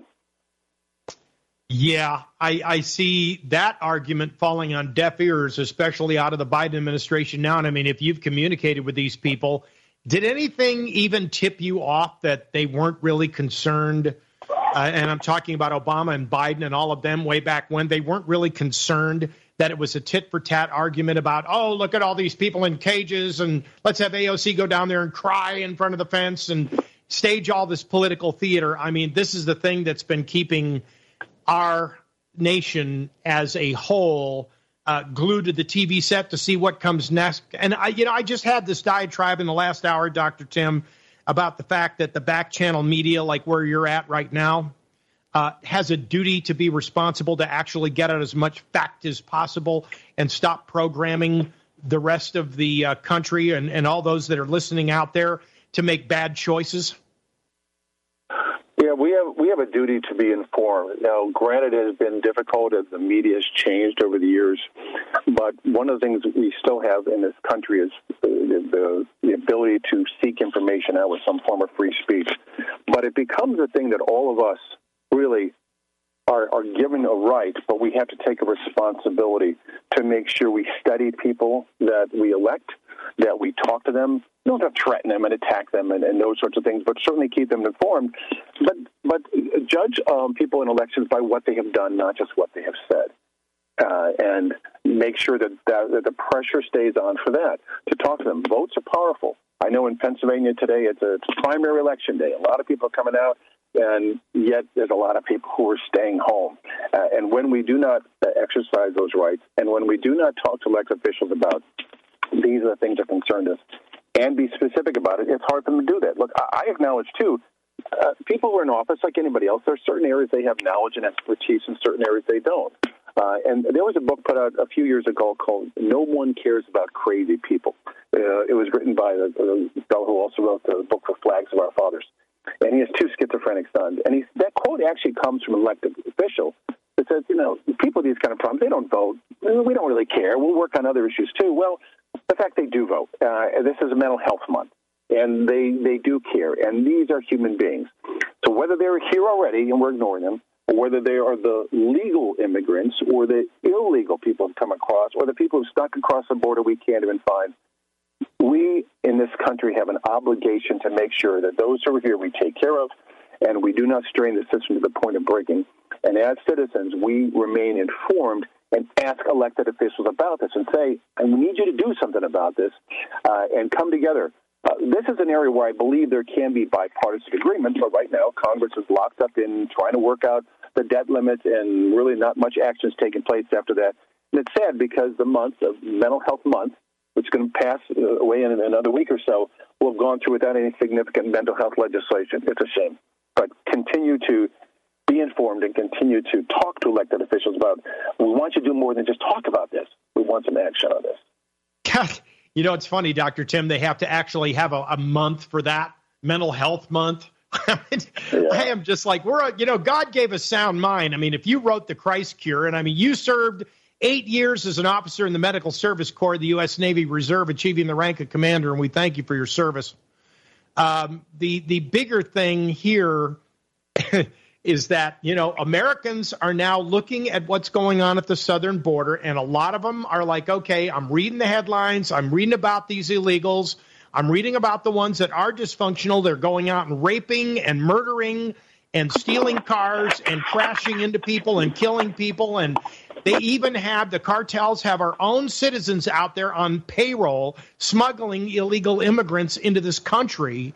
Yeah, I see that argument falling on deaf ears, especially out of the Biden administration now. And I mean, if you've communicated with these people, did anything even tip you off that they weren't really concerned? And I'm talking about Obama and Biden and all of them way back when. They weren't really concerned that it was a tit-for-tat argument about, oh, look at all these people in cages and let's have AOC go down there and cry in front of the fence and stage all this political theater. I mean, this is the thing that's been keeping our nation as a whole glued to the TV set to see what comes next. And I just had this diatribe in the last hour, Dr. Tim, about the fact that the back channel media, like where you're at right now, has a duty to be responsible to actually get out as much fact as possible and stop programming the rest of the country and all those that are listening out there to make bad choices? Yeah, we have a duty to be informed. Now, granted, it has been difficult as the media has changed over the years, but one of the things we still have in this country is the ability to seek information out with some form of free speech. But it becomes a thing that all of us really are given a right, but we have to take a responsibility to make sure we study people that we elect, that we talk to them. We don't have to threaten them and attack them and those sorts of things, but certainly keep them informed. But judge people in elections by what they have done, not just what they have said, and make sure that the pressure stays on for that, to talk to them. Votes are powerful. I know in Pennsylvania today it's a primary election day. A lot of people are coming out, and yet there's a lot of people who are staying home. And when we do not exercise those rights, and when we do not talk to elected officials about these are the things that concern us, and be specific about it, it's hard for them to do that. Look, I acknowledge, too, people who are in office, like anybody else, there are certain areas they have knowledge and expertise, and certain areas they don't. And there was a book put out a few years ago called No One Cares About Crazy People. It was written by the fellow who also wrote the book for Flags of Our Fathers. And he has two schizophrenic sons. And that quote actually comes from an elected official that says, people with these kind of problems, they don't vote. We don't really care. We'll work on other issues, too. Well, the fact they do vote. This is a mental health month, and they do care. And these are human beings. So whether they're here already and we're ignoring them, or whether they are the legal immigrants or the illegal people who've come across, or the people who've stuck across the border we can't even find, we in this country have an obligation to make sure that those who are here we take care of, and we do not strain the system to the point of breaking. And as citizens, we remain informed and ask elected officials about this and say, we need you to do something about this, and come together. This is an area where I believe there can be bipartisan agreement, but right now Congress is locked up in trying to work out the debt limits, and really not much action is taking place after that. And it's sad because the month of Mental Health Month, which is going to pass away in another week or so, will have gone through without any significant mental health legislation. It's a shame. But continue to be informed and continue to talk to elected officials about, we want you to do more than just talk about this. We want some action on this. God, it's funny, Dr. Tim, they have to actually have a month for that, Mental Health Month. I am just like, God gave us sound mind. I mean, if you wrote the Christ Cure, and you served 8 years as an officer in the Medical Service Corps of the U.S. Navy Reserve, achieving the rank of commander, and we thank you for your service. The bigger thing here is that, Americans are now looking at what's going on at the southern border, and a lot of them are like, okay, I'm reading the headlines, I'm reading about these illegals, I'm reading about the ones that are dysfunctional, they're going out and raping and murdering and stealing cars and crashing into people and killing people, and they even have, the cartels have our own citizens out there on payroll smuggling illegal immigrants into this country.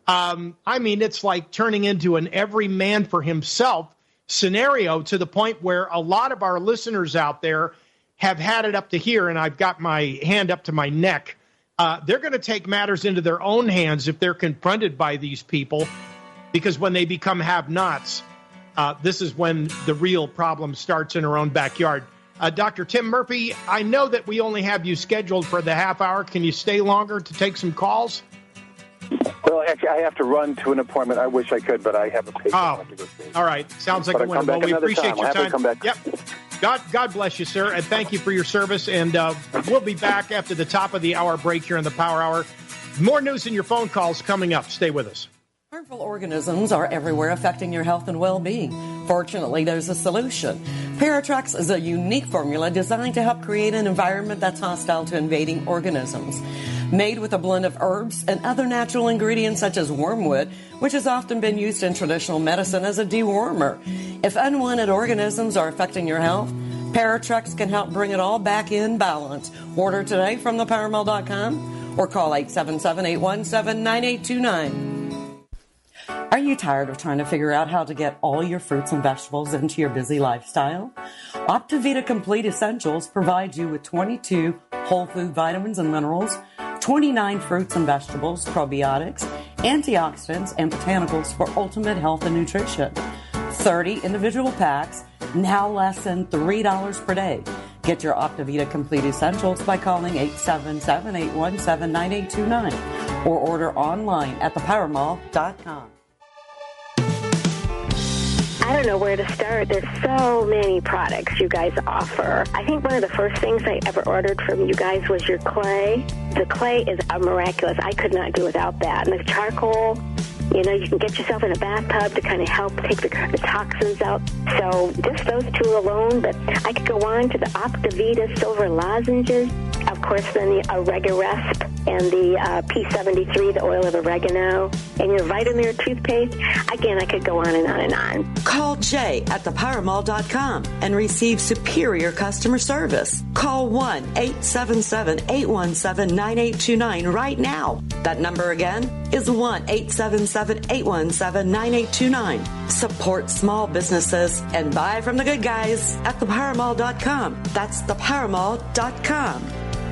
It's like turning into an every man for himself scenario, to the point where a lot of our listeners out there have had it up to here, and I've got my hand up to my neck. They're going to take matters into their own hands if they're confronted by these people, because when they become have-nots, this is when the real problem starts in our own backyard. Dr. Tim Murphy, I know that we only have you scheduled for the half hour. Can you stay longer to take some calls? Well, actually, I have to run to an appointment. I wish I could, but I have a patient. Oh, all right. Sounds like a winner. Well, we appreciate your time. Come back. Yep. God bless you, sir, and thank you for your service. And we'll be back after the top of the hour break here in the Power Hour. More news and your phone calls coming up. Stay with us. Harmful organisms are everywhere, affecting your health and well-being. Fortunately, there's a solution. Paratrex is a unique formula designed to help create an environment that's hostile to invading organisms. Made with a blend of herbs and other natural ingredients such as wormwood, which has often been used in traditional medicine as a dewormer. If unwanted organisms are affecting your health, Paratrex can help bring it all back in balance. Order today from thepowermall.com or call 877-817-9829. Are you tired of trying to figure out how to get all your fruits and vegetables into your busy lifestyle? Optivita Complete Essentials provides you with 22 whole food vitamins and minerals, 29 fruits and vegetables, probiotics, antioxidants, and botanicals for ultimate health and nutrition. 30 individual packs, now less than $3 per day. Get your Optivita Complete Essentials by calling 877-817-9829 or order online at thepowermall.com. I don't know where to start. There's so many products you guys offer. I think one of the first things I ever ordered from you guys was your clay. The clay is miraculous. I could not do without that. And the charcoal, you can get yourself in a bathtub to kind of help take the toxins out. So just those two alone, but I could go on to the Optivita Silver Lozenges. Of course, then the Oregaresp and the P73, the oil of oregano, and your Vitamir toothpaste. Again, I could go on and on and on. Call Jay at thepowermall.com and receive superior customer service. Call 1-877-817-9829 right now. That number again is 1-877-817-9829. Support small businesses and buy from the good guys at thepowermall.com. That's thepowermall.com.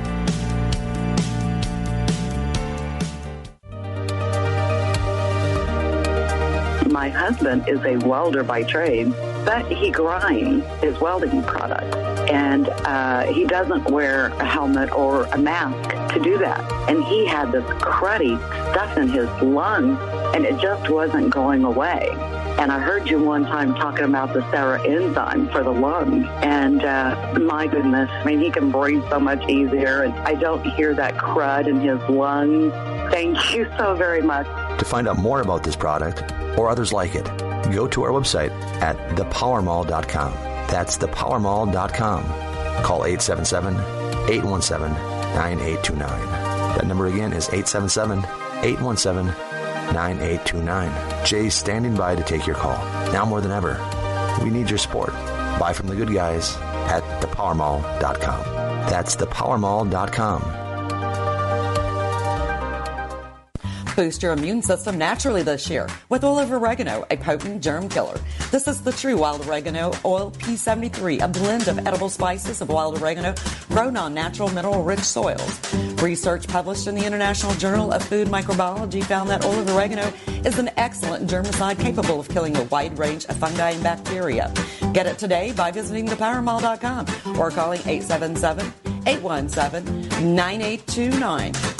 My husband is a welder by trade, but he grinds his welding product. And he doesn't wear a helmet or a mask to do that. And he had this cruddy stuff in his lungs, and it just wasn't going away. And I heard you one time talking about the Sarah enzyme for the lungs. And my goodness, he can breathe so much easier. And I don't hear that crud in his lungs. Thank you so very much. To find out more about this product or others like it, go to our website at thepowermall.com. That's thepowermall.com. Call 877-817-9829. That number again is 877-817-9829. Jay's standing by to take your call. Now more than ever, we need your support. Buy from the good guys at thepowermall.com. That's thepowermall.com. Boost your immune system naturally this year with oil of oregano, a potent germ killer. This is the true wild oregano oil P73, a blend of edible spices of wild oregano grown on natural mineral-rich soils. Research published in the International Journal of Food Microbiology found that oil of oregano is an excellent germicide capable of killing a wide range of fungi and bacteria. Get it today by visiting thepowermall.com or calling 877-817-9829.